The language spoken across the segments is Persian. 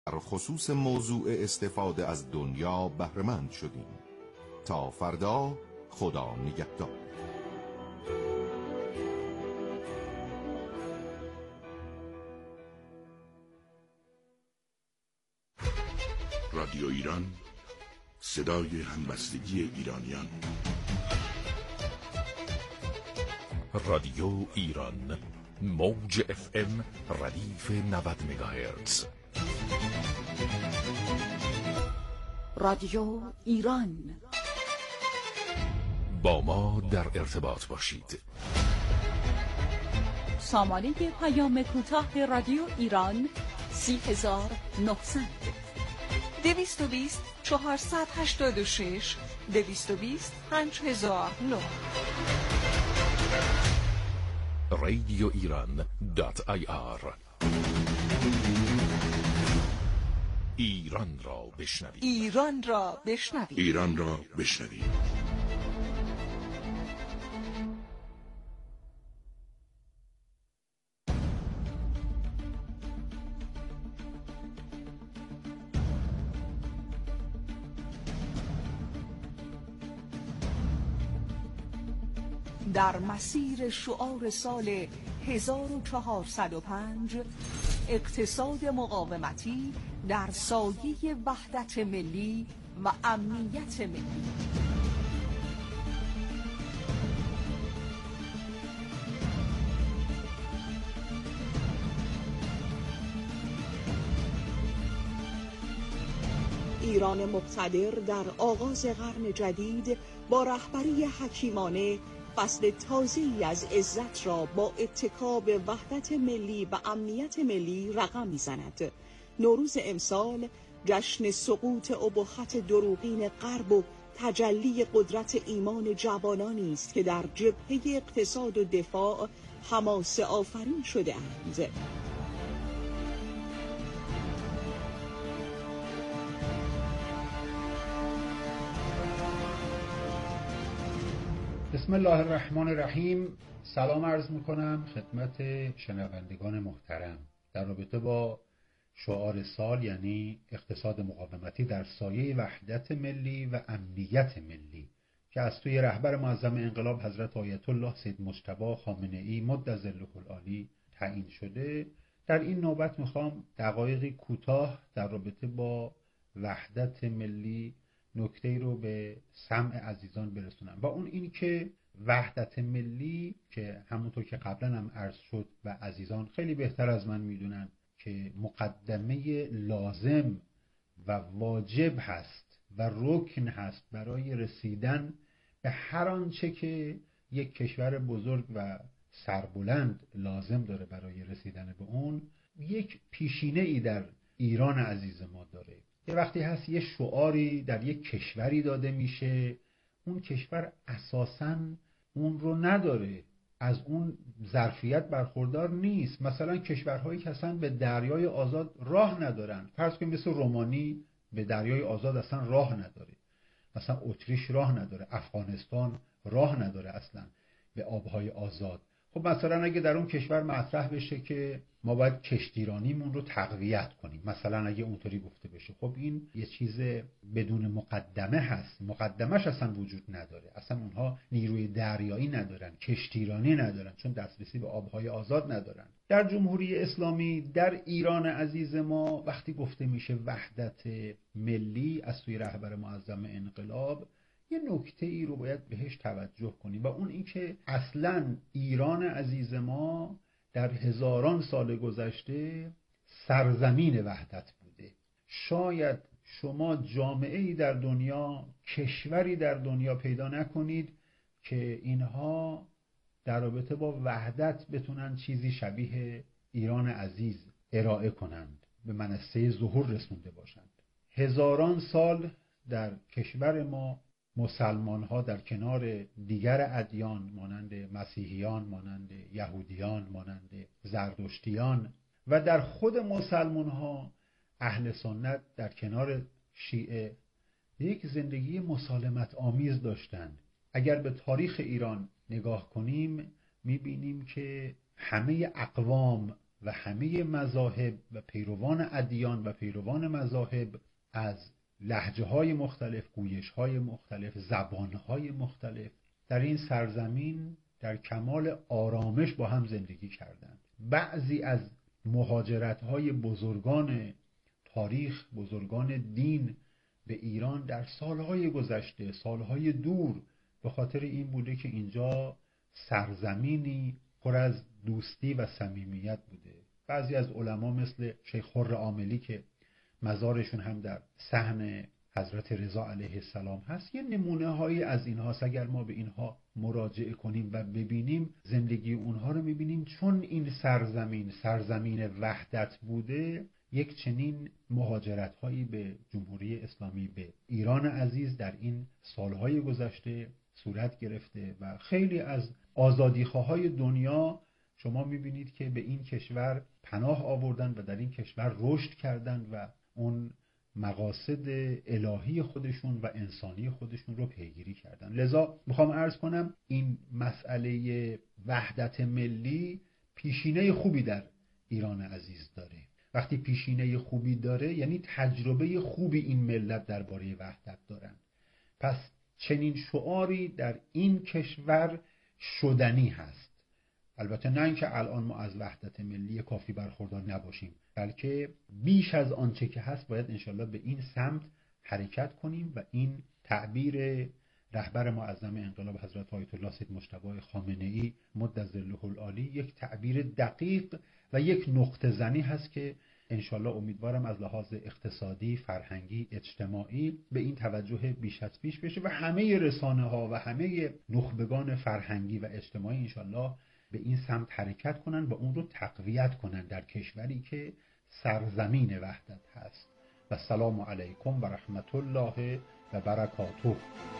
در خصوص موضوع استفاده از دنیا بهره‌مند شدیم. تا فردا، خدا نگهدار. رادیو ایران، صدای همبستگی ایرانیان. رادیو ایران، موج FM ردیف 90 مگاهرتز. رادیو ایران، با ما در ارتباط باشید. سامانه پیام کوتاه رادیو ایران 30900 220 486 220 5009. رادیو ایران .ir. ایران را بشنوید. ایران را بشنوید. ایران را بشنوید. در مسیر شعار سال 1405 اقتصاد مقاومتی در سایه وحدت ملی و امنیت ملی. ایران مقتدر در آغاز قرن جدید با رهبری حکیمانه فصل تازه‌ای از عزت را با اتکا به وحدت ملی و امنیت ملی رقم می‌زند. نوروز امسال جشن سقوط ابهت دروغین غرب و تجلی قدرت ایمان جوانانی است که در جبهه اقتصاد و دفاع حماسه آفرین شده اند. بسم الله الرحمن الرحیم. سلام عرض میکنم خدمت شنوندگان محترم در رابطه با شعار سال، یعنی اقتصاد مقاومتی در سایه وحدت ملی و امنیت ملی، که از سوی رهبر معظم انقلاب حضرت آیت الله سید مجتبی خامنه‌ای مد ظله العالی تعیین شده. در این نوبت میخوام دقایقی کوتاه در رابطه با وحدت ملی نکته‌ای رو به سمع عزیزان برسونم، و اون این که وحدت ملی که همونطور که قبلا هم عرض شد و عزیزان خیلی بهتر از من میدونن که مقدمه لازم و واجب هست و رکن هست برای رسیدن به هر آنچه که یک کشور بزرگ و سربلند لازم داره برای رسیدن به اون، یک پیشینه ای در ایران عزیز ما داره. یه وقتی هست یه شعاری در یک کشوری داده میشه، اون کشور اساساً اون رو نداره، از اون ظرفیت برخوردار نیست. مثلا کشورهایی که اصلا به دریای آزاد راه ندارن، فرض کنیم مثل رومانی به دریای آزاد اصلا راه نداره، مثلا اتریش راه نداره، افغانستان راه نداره اصلا به آبهای آزاد. خب مثلا اگه در اون کشور مطرح بشه که ما باید کشتیرانیمون رو تقویت کنیم، مثلا اگه اونطوری گفته بشه، خب این یه چیز بدون مقدمه هست، مقدمش اصلا وجود نداره، اصلا اونها نیروی دریایی ندارن، کشتیرانی ندارن، چون دسترسی به آبهای آزاد ندارن. در جمهوری اسلامی، در ایران عزیز ما، وقتی گفته میشه وحدت ملی از سوی رهبر معظم انقلاب، یه نکته ای رو باید بهش توجه کنیم، و اون این که اصلاً ایران عزیز ما در هزاران سال گذشته سرزمین وحدت بوده. شاید شما جامعه‌ای در دنیا، کشوری در دنیا پیدا نکنید که اینها در رابطه با وحدت بتونن چیزی شبیه ایران عزیز ارائه کنند، به منصه ظهور رسونده باشند. هزاران سال در کشور ما مسلمان ها در کنار دیگر ادیان مانند مسیحیان، مانند یهودیان، مانند زرتشتیان، و در خود مسلمان ها اهل سنت در کنار شیعه یک زندگی مسالمت آمیز داشتند. اگر به تاریخ ایران نگاه کنیم میبینیم که همه اقوام و همه مذاهب و پیروان ادیان و پیروان مذاهب از لهجه‌های مختلف، گویش‌های مختلف، زبان‌های مختلف در این سرزمین در کمال آرامش با هم زندگی کردند. بعضی از مهاجرت‌های بزرگان تاریخ، بزرگان دین به ایران در سالهای گذشته، سالهای دور، به خاطر این بوده که اینجا سرزمینی پر از دوستی و صمیمیت بوده. بعضی از علما مثل شیخ خر عاملی که مزارشون هم در صحن حضرت رضا علیه السلام هست، یه نمونه هایی از اینهاست. اگر ما به اینها مراجعه کنیم و ببینیم زندگی اونها رو میبینیم، چون این سرزمین وحدت بوده، یک چنین مهاجرت هایی به جمهوری اسلامی، به ایران عزیز در این سالهای گذشته صورت گرفته و خیلی از آزادیخواهای دنیا شما میبینید که به این کشور پناه آوردن و در این کشور رشد کردن و اون مقاصد الهی خودشون و انسانی خودشون رو پیگیری کردن. لذا میخوام عرض کنم این مسئله وحدت ملی پیشینه خوبی در ایران عزیز داره. وقتی پیشینه خوبی داره یعنی تجربه خوبی این ملت درباره وحدت دارن. پس چنین شعاری در این کشور شدنی هست. البته نه اینکه الان ما از وحدت ملی کافی برخوردار نباشیم، بلکه بیش از آنچه که هست باید انشالله به این سمت حرکت کنیم و این تعبیر رهبر معظم انقلاب حضرت آیت الله سید مجتبی خامنه‌ای مد ظله العالی یک تعبیر دقیق و یک نقطه زنی هست که انشالله امیدوارم از لحاظ اقتصادی، فرهنگی، اجتماعی به این توجه بیش از پیش بشه و همه رسانه ها و همه نخبگان فرهنگی و اجتماعی انشالله به این سمت حرکت کنن و اون رو تقویت کنن در کشوری که سرزمین وحدت هست. و السلام علیکم و رحمت الله و برکاته.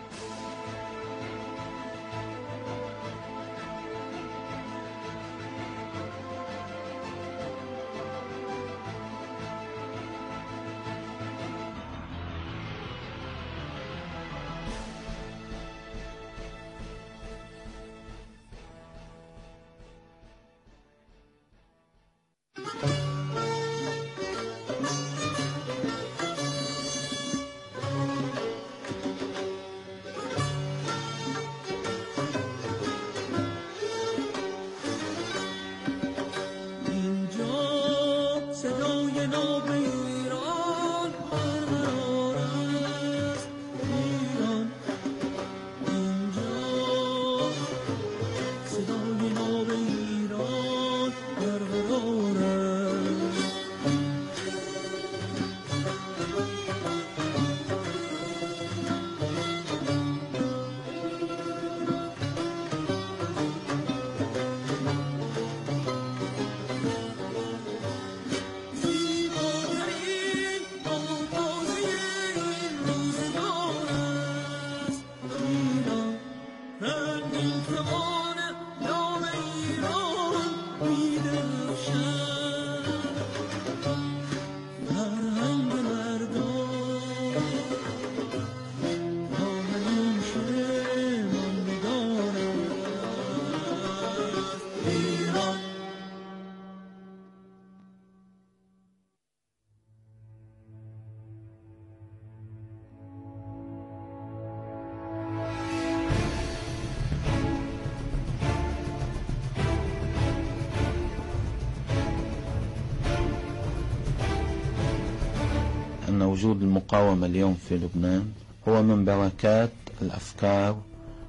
أن وجود المقاومة اليوم في لبنان هو من بركات الأفكار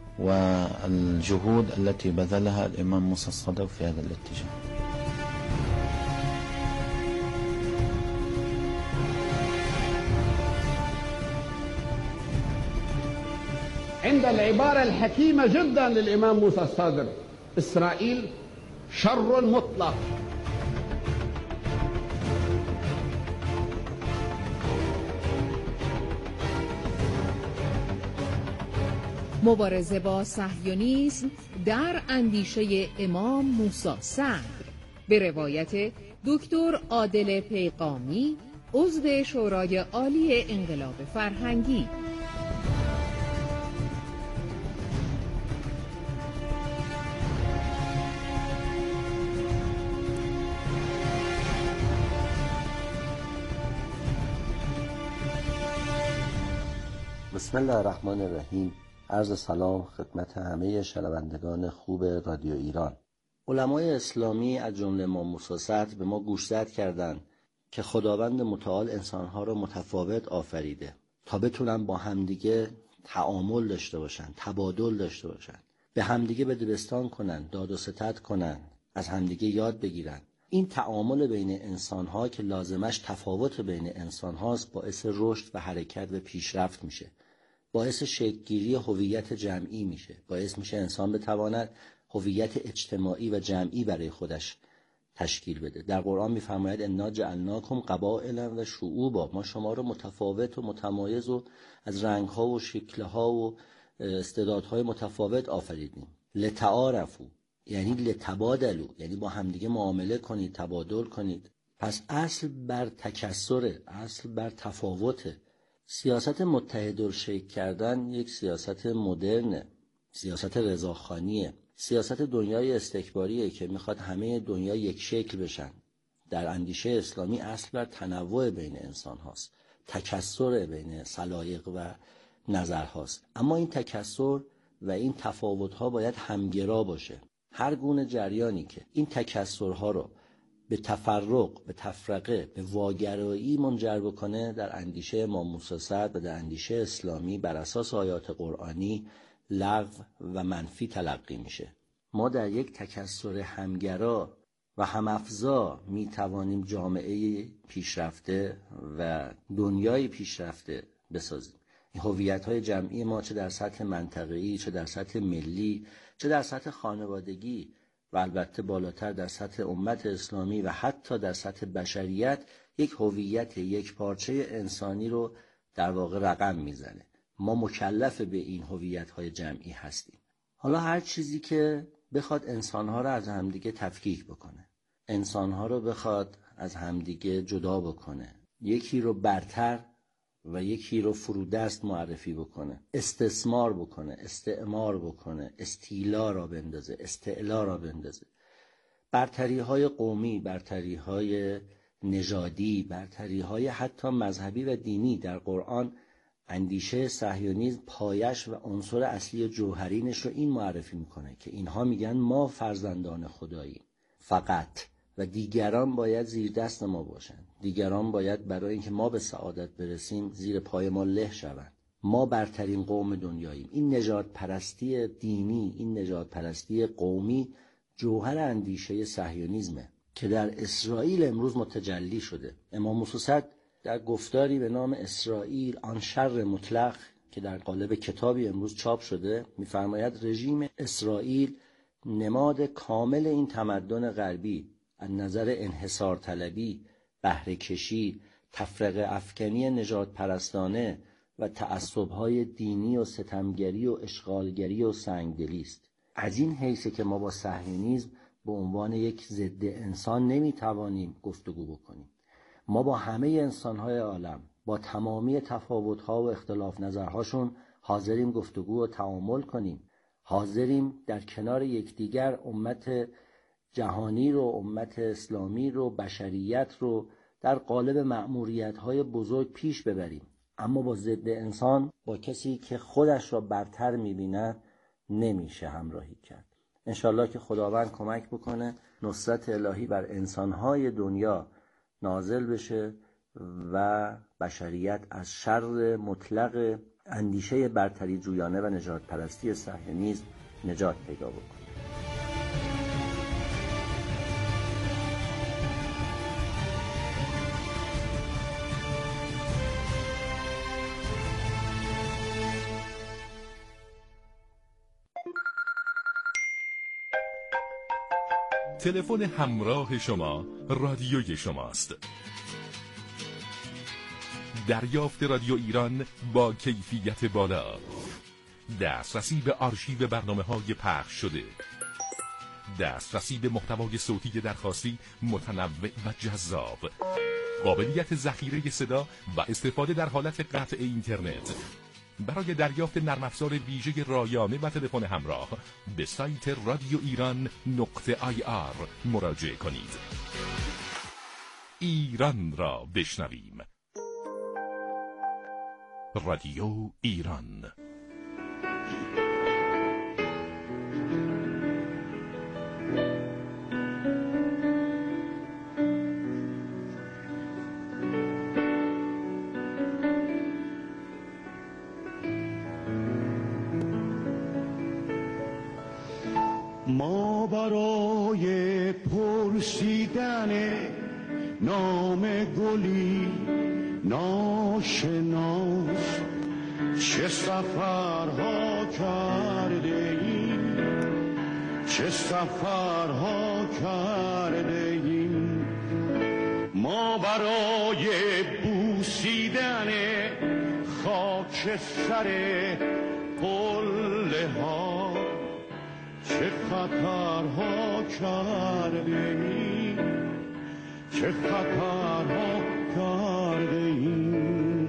والجهود التي بذلها الإمام موسى الصدر في هذا الاتجاه. عند العبارة الحكيمة جدا للإمام موسى الصدر: إسرائيل شر مطلق. مبارزه با صهیونیسم در اندیشه امام موسی صدر به روایت دکتر عادل پیغامی، عضو شورای عالی انقلاب فرهنگی. بسم الله الرحمن الرحیم. عرض سلام خدمت همه شنوندگان خوب رادیو ایران. علمای اسلامی از جمله امام موسی صدر به ما گوشزد کردند که خداوند متعال انسانها را متفاوت آفریده تا بتونن با همدیگه تعامل داشته باشن، تبادل داشته باشن، به همدیگه بدبستان کنن، داد و ستد کنن، از همدیگه یاد بگیرن. این تعامل بین انسانها که لازمش تفاوت بین انسانهاست باعث رشد و حرکت و پیشرفت میشه، باعث شکل‌گیری هویت جمعی میشه، باعث میشه انسان بتواند هویت اجتماعی و جمعی برای خودش تشکیل بده. در قرآن میفرماید انا جعلناکم قبائلا و شعوبا، ما شما رو متفاوت و متمایز و از رنگ‌ها و شکل‌ها و استعدادهای متفاوت آفریدیم. لتعارفوا یعنی لتبادلوا، یعنی با همدیگه معامله کنید، تبادل کنید. پس اصل بر تکثر، اصل بر تفاوته. سیاست متحدالشکل کردن یک سیاست مدرنه، سیاست رضاخانیه، سیاست دنیای استکباریه که میخواد همه دنیا یک شکل بشن. در اندیشه اسلامی اصل بر تنوع بین انسان هاست، تکثر بین سلایق و نظر هاست. اما این تکثر و این تفاوت ها باید همگرا باشه. هر گونه جریانی که این تکثرها رو به تفرق، به تفرقه، به واگرایی منجر بکنه در اندیشه امام موسی صدر و در اندیشه اسلامی بر اساس آیات قرآنی لغو و منفی تلقی میشه. ما در یک تکثر همگرا و همافزا میتوانیم جامعه پیشرفته و دنیای پیشرفته بسازیم. این هویت‌های جمعی ما چه در سطح منطقه‌ای، چه در سطح ملی، چه در سطح خانوادگی و البته بالاتر در سطح امت اسلامی و حتی در سطح بشریت یک هویت یک پارچه انسانی رو در واقع رقم میزنه. ما مکلف به این هویت‌های جمعی هستیم. حالا هر چیزی که بخواد انسان‌ها رو از همدیگه تفکیک بکنه، انسان‌ها رو بخواد از همدیگه جدا بکنه، یکی رو برتر و یکی رو فرودست معرفی بکنه، استثمار بکنه، استعمار بکنه، استیلا را بندازه، استعلا را بندازه، برتری‌های قومی، برتری‌های نژادی، برتری‌های حتی مذهبی و دینی. در قرآن اندیشه صهیونیسم پایش و عنصر اصلی جوهرینش رو این معرفی میکنه که اینها میگن ما فرزندان خداییم فقط و دیگران باید زیر دست ما باشن، دیگران باید برای اینکه ما به سعادت برسیم زیر پای ما له شوند. ما برترین قوم دنیاییم. این نژاد پرستی دینی، این نژاد پرستی قومی جوهر اندیشه صهیونیسمه که در اسرائیل امروز متجلی شده. امام موسی صدر در گفتاری به نام اسرائیل آن شر مطلق که در قالب کتابی امروز چاپ شده می‌فرماید رژیم اسرائیل نماد کامل این تمدن غربی از نظر انحصار طلبی، بهره کشی، تفرقه افکنی نژاد پرستانه و تعصب‌های دینی و ستمگری و اشغالگری و سنگدلی است. از این حیث که ما با صهیونیسم به عنوان یک ضد انسان نمی‌توانیم گفتگو بکنیم. ما با همه انسان‌های عالم، با تمامی تفاوت‌ها و اختلاف نظرهاشون حاضریم گفتگو و تعامل کنیم. حاضریم در کنار یکدیگر امت جهانی رو، امت اسلامی رو، بشریت رو در قالب مأموریت‌های بزرگ پیش ببریم. اما با ضد انسان، با کسی که خودش را برتر می‌بیند نمیشه همراهی کرد. انشالله که خداوند کمک بکنه نصرت الهی بر انسان‌های دنیا نازل بشه و بشریت از شر مطلق اندیشه برتری جویانه و نژاد پرستی صهیونیسم نجات پیدا بکنه. تلفن همراه شما رادیوی شماست. دریافت رادیو ایران با کیفیت بالا، دسترسی به آرشیو برنامه‌های پخش شده، دسترسی به محتوای صوتی درخواستی متنوع و جذاب، قابلیت ذخیره صدا و استفاده در حالت قطع اینترنت. برای دریافت نرم افزار ویژه رایانه و تلفن همراه به سایت رادیو ایران.ir مراجعه کنید. ایران را بشنویم. رادیو ایران. ما برای پرسیدن نام گلی ناشناس چه سفرها کرده ایم، چه سفرها کرده ایم. ما برای بوسیدن خاک سر قله ها چه خطرها کرده ایم، چه خطرها کرده ایم.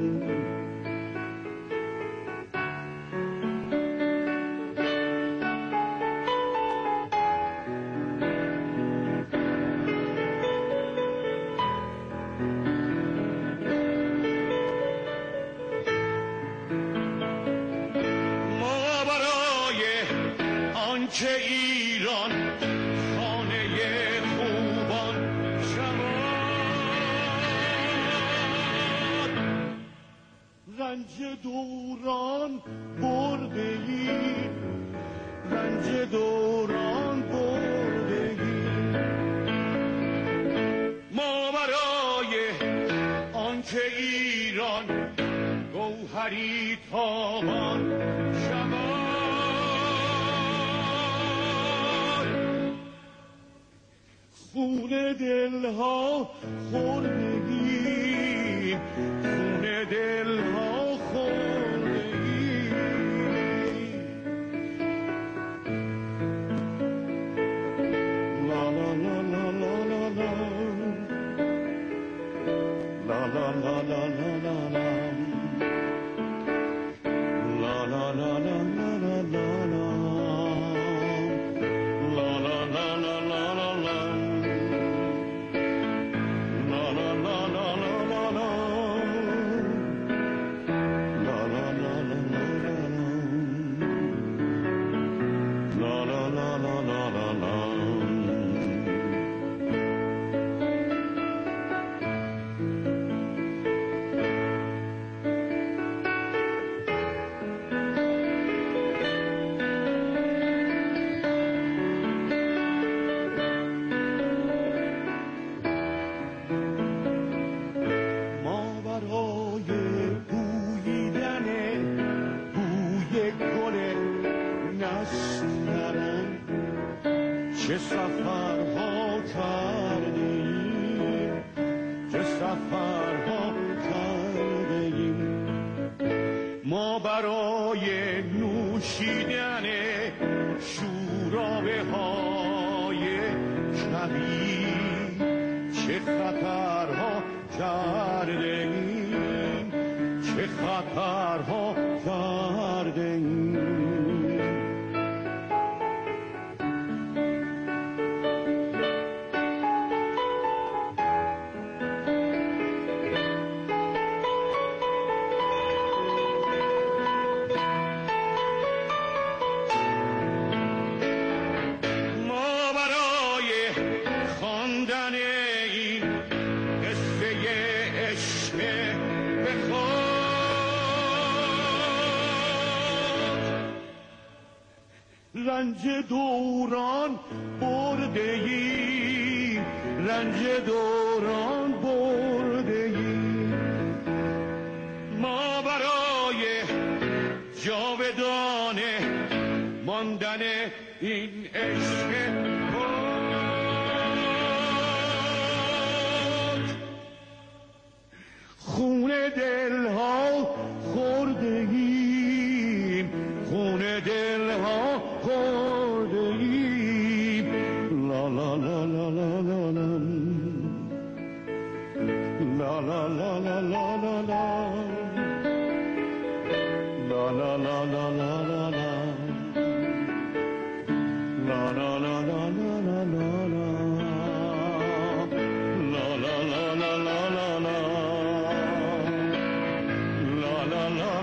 ما برای آنچه ایران خانه خوبان شماد، رنج دوران برده ایم، رنج دوران برده ایم. ما برای آنچه ایران گوهری تابان شماد، خون دلها خوردگی، خون دلها خوردگی. لا لا لا لا لا لا لا لا لا لا لا لا چه سفرها کرده ایم، چه سفرها کرده ایم. ما برای نوشیدن شورابه های کبیر چه خطرها کرده ایم، چه خطرها کرده ایم. رنج دوران برده ایم، رنج دوران برده ایم. ما برای جاودانه ماندن این عشق خون دلها خورده ایم، خون دلها خورده ایم. لا لا لا لا لا لا لا لا لا لا لا لا لا لا لا لا لا لا la la la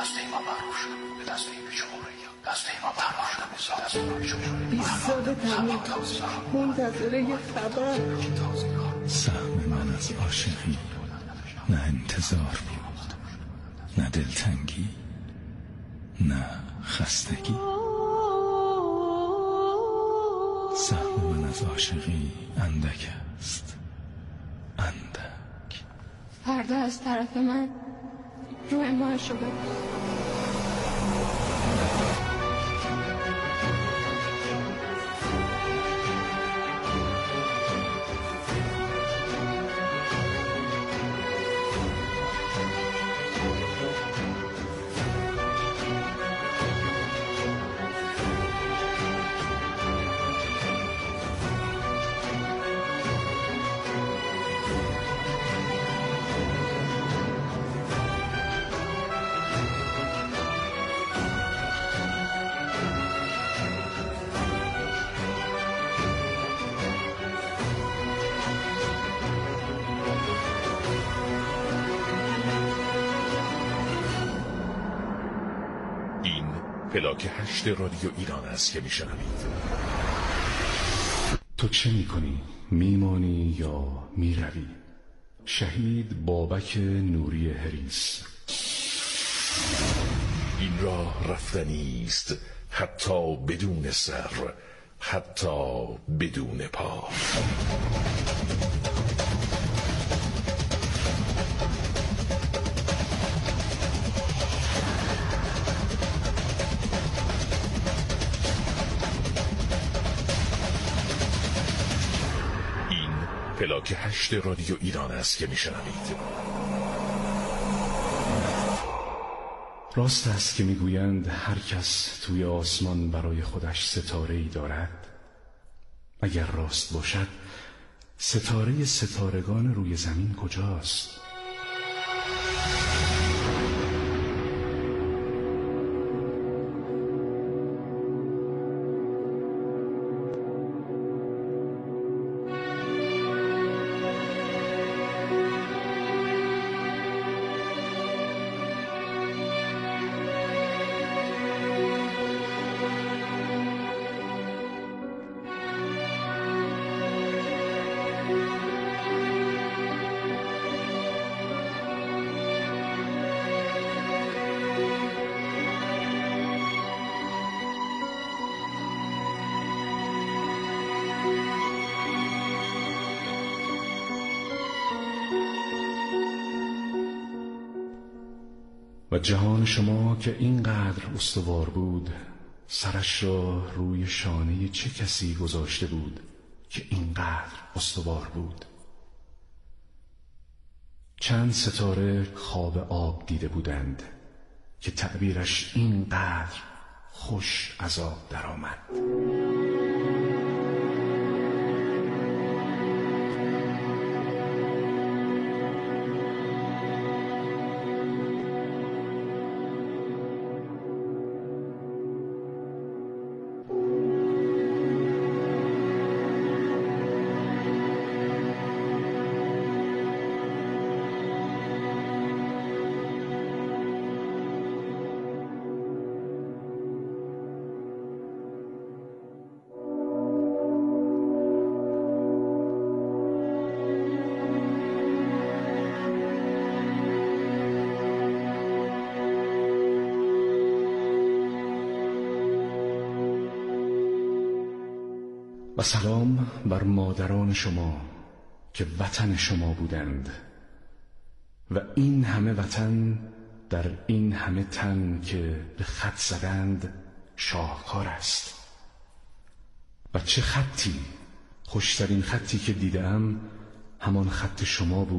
دسته ما معروف شد به دسته جمهوری، دسته ما معروف شد به دسته جمهوری. 20 سال تموم منتظر یه خبر. سهم من از عاشقی نه انتظار بود، نه دلتنگی، نه خستگی. سهم من از عاشقی اندک است، اندک. فردا از طرف من روی ما شده. پلاک 8 رادیو ایران است که میشنوید. تو چه میکنی؟ میمانی یا میروی؟ شهید بابک نوری هریس. این راه رفتنی است، حتی بدون سر، حتی بدون پا. پلاک 8 رادیو ایران است که میشنوید. راست است که میگویند هر کس توی آسمان برای خودش ستاره‌ای دارد. اگر راست باشد ستاره ستارگان روی زمین کجاست؟ و جهان شما که اینقدر استوار بود، سرش را روی شانه چه کسی گذاشته بود که اینقدر استوار بود؟ چند ستاره خواب آب دیده بودند که تعبیرش اینقدر خوش از آب درآمد. و سلام بر مادران شما که وطن شما بودند و این همه وطن در این همه تن که به خط زدند شاهکار است. و چه خطی! خوشترین خطی که دیدم همان خط شما بود